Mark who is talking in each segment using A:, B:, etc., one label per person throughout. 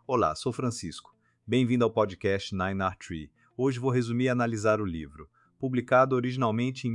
A: Olá, sou Francisco. Bem-vindo ao podcast Nine Art Tree. Hoje vou resumir e analisar o livro, publicado originalmente em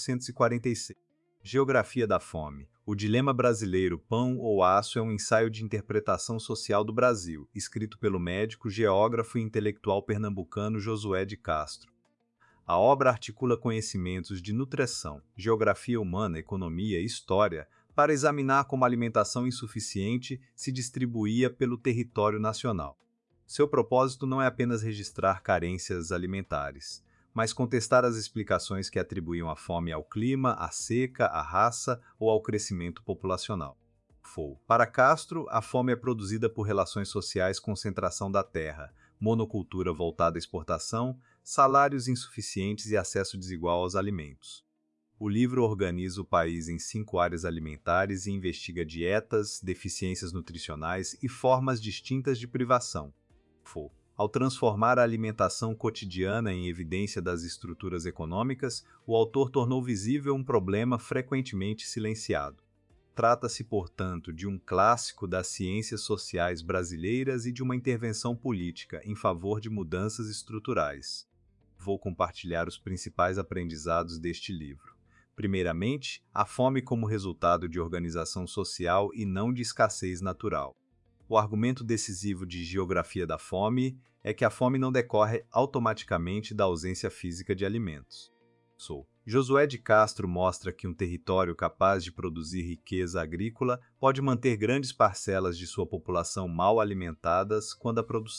A: 1946. Geografia da Fome. O Dilema Brasileiro, Pão ou Aço é um ensaio de interpretação social do Brasil, escrito pelo médico, geógrafo e intelectual pernambucano Josué de Castro. A obra articula conhecimentos de nutrição, geografia humana, economia e história para examinar como a alimentação insuficiente se distribuía pelo território nacional. Seu propósito não é apenas registrar carências alimentares, mas contestar as explicações que atribuíam a fome ao clima, à seca, à raça ou ao crescimento populacional. Para Castro, a fome é produzida por relações sociais, concentração da terra, monocultura voltada à exportação, salários insuficientes e acesso desigual aos alimentos. O livro organiza o país em 5 áreas alimentares e investiga dietas, deficiências nutricionais e formas distintas de privação. Ao transformar a alimentação cotidiana em evidência das estruturas econômicas, o autor tornou visível um problema frequentemente silenciado. Trata-se, portanto, de um clássico das ciências sociais brasileiras e de uma intervenção política em favor de mudanças estruturais. Vou compartilhar os principais aprendizados deste livro. Primeiramente, a fome como resultado de organização social e não de escassez natural. O argumento decisivo de Geografia da Fome é que a fome não decorre automaticamente da ausência física de alimentos. Josué de Castro mostra que um território capaz de produzir riqueza agrícola pode manter grandes parcelas de sua população mal alimentadas quando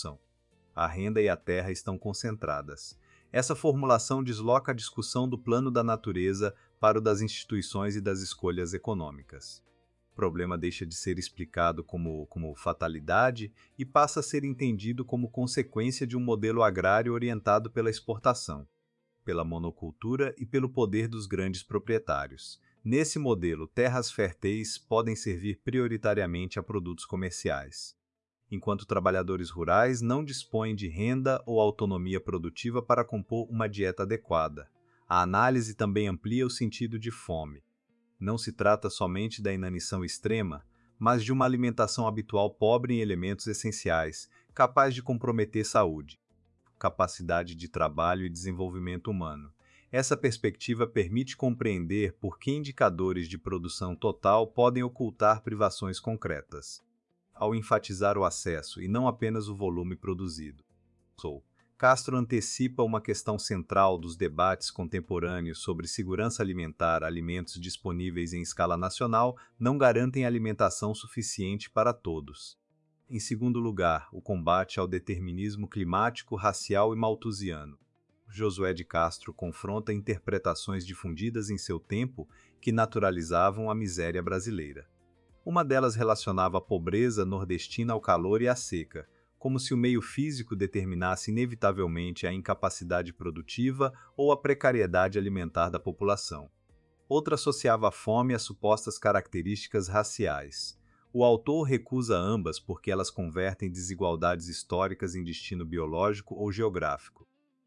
A: a renda e a terra estão concentradas. Essa formulação desloca a discussão do plano da natureza para o das instituições e das escolhas econômicas. O problema deixa de ser explicado como fatalidade e passa a ser entendido como consequência de um modelo agrário orientado pela exportação, pela monocultura e pelo poder dos grandes proprietários. Nesse modelo, terras férteis podem servir prioritariamente a produtos comerciais, enquanto trabalhadores rurais não dispõem de renda ou autonomia produtiva para compor uma dieta adequada. A análise também amplia o sentido de fome. Não se trata somente da inanição extrema, mas de uma alimentação habitual pobre em elementos essenciais, capaz de comprometer saúde, capacidade de trabalho e desenvolvimento humano. Essa perspectiva permite compreender por que indicadores de produção total podem ocultar privações concretas, ao enfatizar o acesso e não apenas o volume produzido. Castro antecipa uma questão central dos debates contemporâneos sobre segurança alimentar. Alimentos disponíveis em escala nacional não garantem alimentação suficiente para todos. Em segundo lugar, o combate ao determinismo climático, racial e malthusiano. Josué de Castro confronta interpretações difundidas em seu tempo que naturalizavam a miséria brasileira. Uma delas relacionava a pobreza nordestina ao calor e à seca, como se o meio físico determinasse inevitavelmente a incapacidade produtiva ou a precariedade alimentar da população. Outra associava a fome a supostas características raciais. O autor recusa ambas porque elas convertem desigualdades históricas em destino biológico ou geográfico.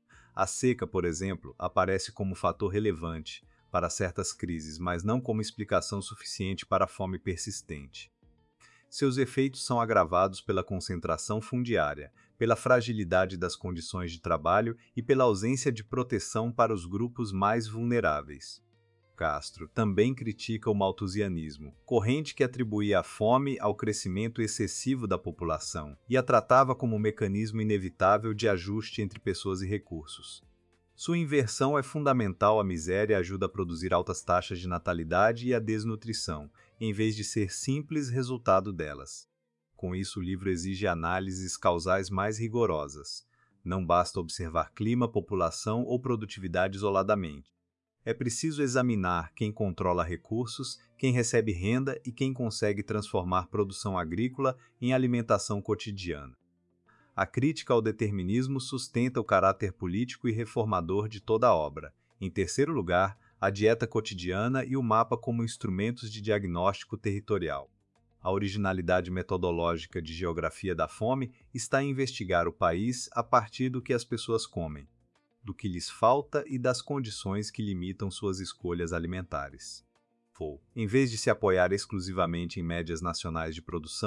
A: A seca, por exemplo, aparece como fator relevante para certas crises, mas não como explicação suficiente para a fome persistente. Seus efeitos são agravados pela concentração fundiária, pela fragilidade das condições de trabalho e pela ausência de proteção para os grupos mais vulneráveis. Castro também critica o malthusianismo, corrente que atribuía a fome ao crescimento excessivo da população e a tratava como um mecanismo inevitável de ajuste entre pessoas e recursos. Sua inversão é fundamental. A miséria ajuda a produzir altas taxas de natalidade e a desnutrição, em vez de ser simples resultado delas. Com isso, o livro exige análises causais mais rigorosas. Não basta observar clima, população ou produtividade isoladamente. É preciso examinar quem controla recursos, quem recebe renda e quem consegue transformar produção agrícola em alimentação cotidiana. A crítica ao determinismo sustenta o caráter político e reformador de toda a obra. Em terceiro lugar, a dieta cotidiana e o mapa como instrumentos de diagnóstico territorial. A originalidade metodológica de Geografia da Fome está em investigar o país a partir do que as pessoas comem, do que lhes falta e das condições que limitam suas escolhas alimentares. Em vez de se apoiar exclusivamente em médias nacionais de produção,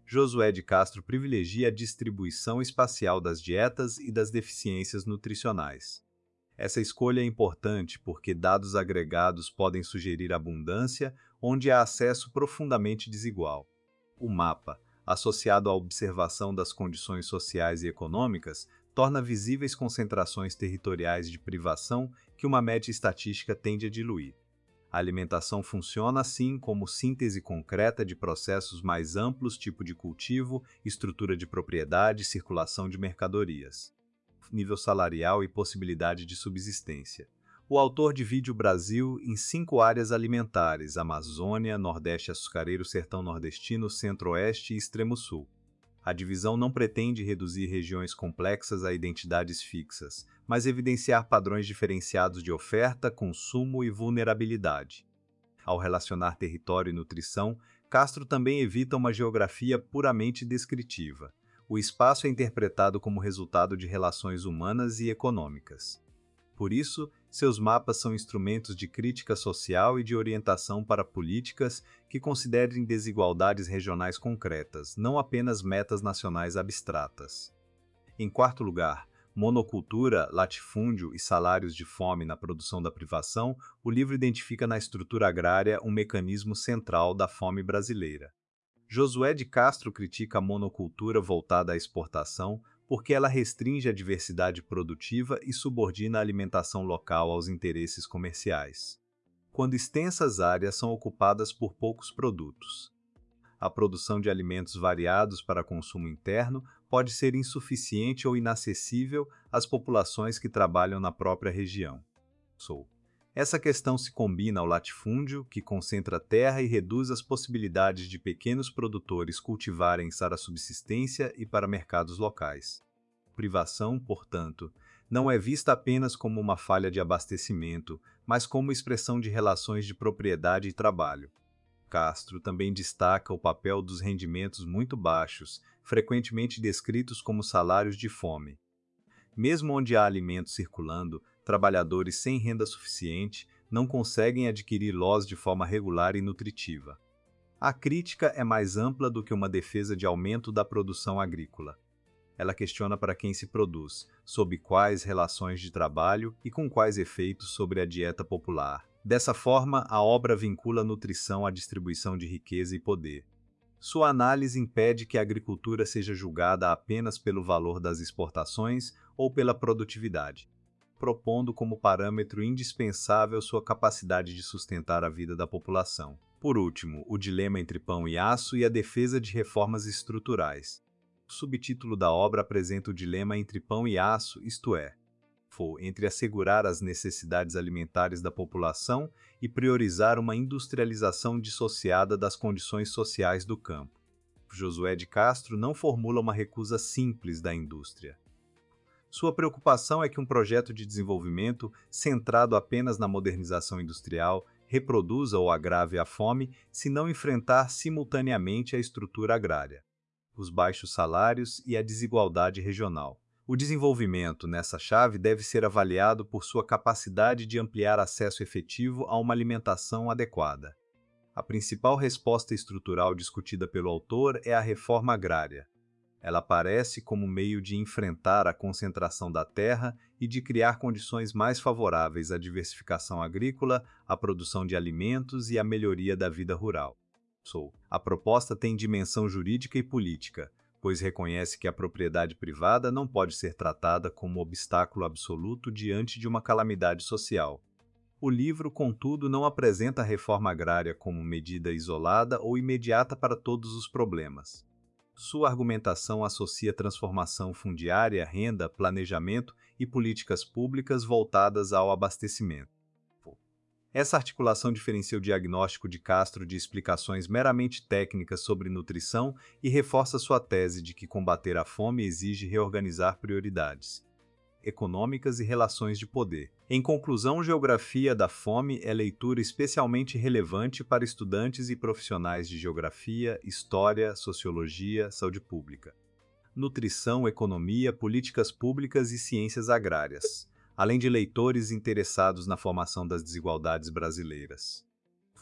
A: Josué de Castro privilegia a distribuição espacial das dietas e das deficiências nutricionais. Essa escolha é importante porque dados agregados podem sugerir abundância onde há acesso profundamente desigual. O mapa, associado à observação das condições sociais e econômicas, torna visíveis concentrações territoriais de privação que uma média estatística tende a diluir. A alimentação funciona assim como síntese concreta de processos mais amplos, tipo de cultivo, estrutura de propriedade e circulação de mercadorias, nível salarial e possibilidade de subsistência. O autor divide o Brasil em 5 áreas alimentares: Amazônia, Nordeste açucareiro, Sertão nordestino, Centro-Oeste e Extremo-Sul. A divisão não pretende reduzir regiões complexas a identidades fixas, mas evidenciar padrões diferenciados de oferta, consumo e vulnerabilidade. Ao relacionar território e nutrição, Castro também evita uma geografia puramente descritiva. O espaço é interpretado como resultado de relações humanas e econômicas. Por isso, seus mapas são instrumentos de crítica social e de orientação para políticas que considerem desigualdades regionais concretas, não apenas metas nacionais abstratas. Em quarto lugar, Monocultura, Latifúndio e Salários de Fome na Produção da Privação, o livro identifica na estrutura agrária um mecanismo central da fome brasileira. Josué de Castro critica a monocultura voltada à exportação porque ela restringe a diversidade produtiva e subordina a alimentação local aos interesses comerciais, quando extensas áreas são ocupadas por poucos produtos. A produção de alimentos variados para consumo interno pode ser insuficiente ou inacessível às populações que trabalham na própria região. Essa questão se combina ao latifúndio, que concentra terra e reduz as possibilidades de pequenos produtores cultivarem para a subsistência e para mercados locais. Privação, portanto, não é vista apenas como uma falha de abastecimento, mas como expressão de relações de propriedade e trabalho. Castro também destaca o papel dos rendimentos muito baixos, frequentemente descritos como salários de fome. Mesmo onde há alimentos circulando, trabalhadores sem renda suficiente não conseguem adquirir los de forma regular e nutritiva. A crítica é mais ampla do que uma defesa de aumento da produção agrícola. Ela questiona para quem se produz, sob quais relações de trabalho e com quais efeitos sobre a dieta popular. Dessa forma, a obra vincula a nutrição à distribuição de riqueza e poder. Sua análise impede que a agricultura seja julgada apenas pelo valor das exportações ou pela produtividade, propondo como parâmetro indispensável sua capacidade de sustentar a vida da população. Por último, o dilema entre pão e aço e a defesa de reformas estruturais. O subtítulo da obra apresenta o dilema entre pão e aço, isto é, entre assegurar as necessidades alimentares da população e priorizar uma industrialização dissociada das condições sociais do campo. Josué de Castro não formula uma recusa simples da indústria. Sua preocupação é que um projeto de desenvolvimento centrado apenas na modernização industrial reproduza ou agrave a fome se não enfrentar simultaneamente a estrutura agrária, os baixos salários e a desigualdade regional. O desenvolvimento nessa chave deve ser avaliado por sua capacidade de ampliar acesso efetivo a uma alimentação adequada. A principal resposta estrutural discutida pelo autor é a reforma agrária. Ela aparece como meio de enfrentar a concentração da terra e de criar condições mais favoráveis à diversificação agrícola, à produção de alimentos e à melhoria da vida rural. A proposta tem dimensão jurídica e política, pois reconhece que a propriedade privada não pode ser tratada como obstáculo absoluto diante de uma calamidade social. O livro, contudo, não apresenta a reforma agrária como medida isolada ou imediata para todos os problemas. Sua argumentação associa transformação fundiária, renda, planejamento e políticas públicas voltadas ao abastecimento. Essa articulação diferencia o diagnóstico de Castro de explicações meramente técnicas sobre nutrição e reforça sua tese de que combater a fome exige reorganizar prioridades econômicas e relações de poder. Em conclusão, Geografia da Fome é leitura especialmente relevante para estudantes e profissionais de geografia, história, sociologia, saúde pública, nutrição, economia, políticas públicas e ciências agrárias, além de leitores interessados na formação das desigualdades brasileiras.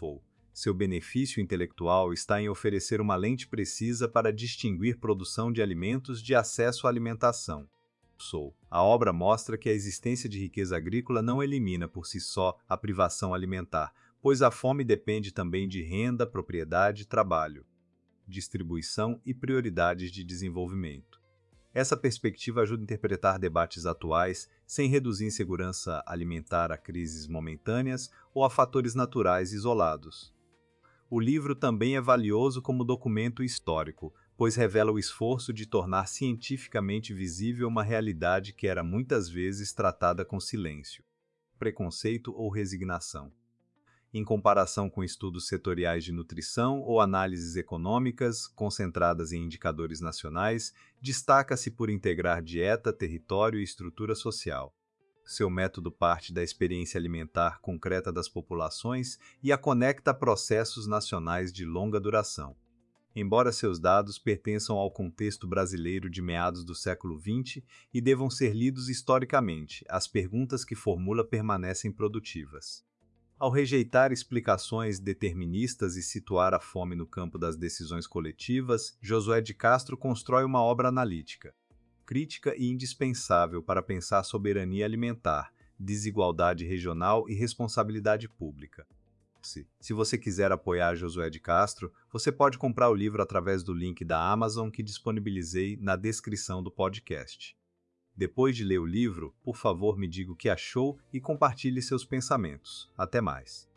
A: Seu benefício intelectual está em oferecer uma lente precisa para distinguir produção de alimentos de acesso à alimentação. A obra mostra que a existência de riqueza agrícola não elimina por si só a privação alimentar, pois a fome depende também de renda, propriedade, trabalho, distribuição e prioridades de desenvolvimento. Essa perspectiva ajuda a interpretar debates atuais sem reduzir insegurança alimentar a crises momentâneas ou a fatores naturais isolados. O livro também é valioso como documento histórico, pois revela o esforço de tornar cientificamente visível uma realidade que era muitas vezes tratada com silêncio, preconceito ou resignação. Em comparação com estudos setoriais de nutrição ou análises econômicas concentradas em indicadores nacionais, destaca-se por integrar dieta, território e estrutura social. Seu método parte da experiência alimentar concreta das populações e a conecta a processos nacionais de longa duração. Embora seus dados pertençam ao contexto brasileiro de meados do século XX e devam ser lidos historicamente, as perguntas que formula permanecem produtivas. Ao rejeitar explicações deterministas e situar a fome no campo das decisões coletivas, Josué de Castro constrói uma obra analítica, crítica e indispensável para pensar soberania alimentar, desigualdade regional e responsabilidade pública. Se você quiser apoiar Josué de Castro, você pode comprar o livro através do link da Amazon que disponibilizei na descrição do podcast. Depois de ler o livro, por favor me diga o que achou e compartilhe seus pensamentos. Até mais!